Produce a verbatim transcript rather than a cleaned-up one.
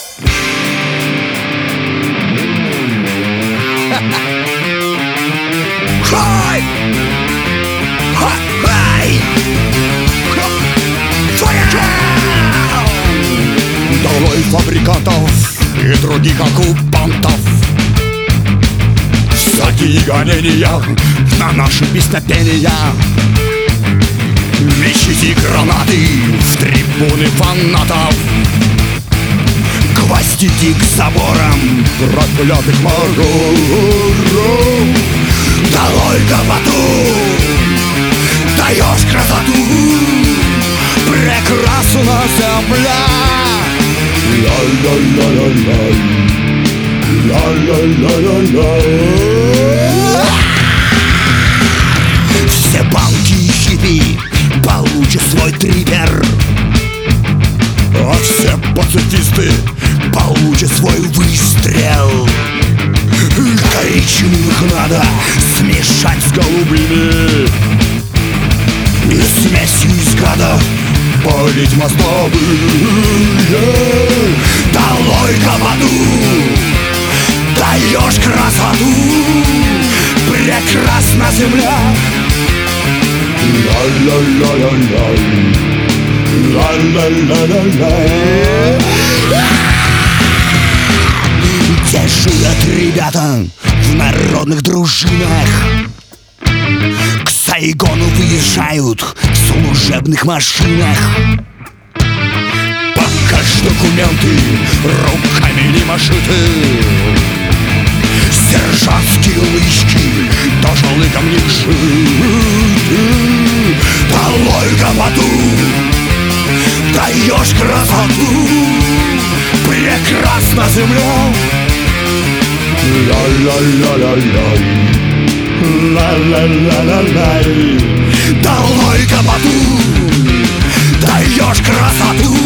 Хай! Хай! Долой фабрикантов и других оккупантов. Всякие гонения на наши песнопения. Мечите гранаты в трибуны фанатов. Гвоздики к заборам проклятых моров. Долой гопоту, даешь красоту, прекрасна земля. Ла-ла-ла-ла-ла, ла-ла-ла-ла-ла. Все панки и хиппи получат свой трипер, а все пацифисты получат свой выстрел. Коричневых надо смешать с голубыми и смесью из гадов полить мостовые. Долой гопоту, даешь красоту, прекрасна земля. Ла-ла-ла-ла-ла, ла-ла-ла-ла-ла. Дежурят ребята в народных дружинах, к Сайгону выезжают в служебных машинах. Покажь документы, руками не машиты. Сержантские лычки тоже лыком не шиты. Долой гопоту, даешь красоту, прекрасна земля. Ла-ла-ла-ла-ла, ла-ла-ла-ла-ла. Долой гопоту, даешь красоту,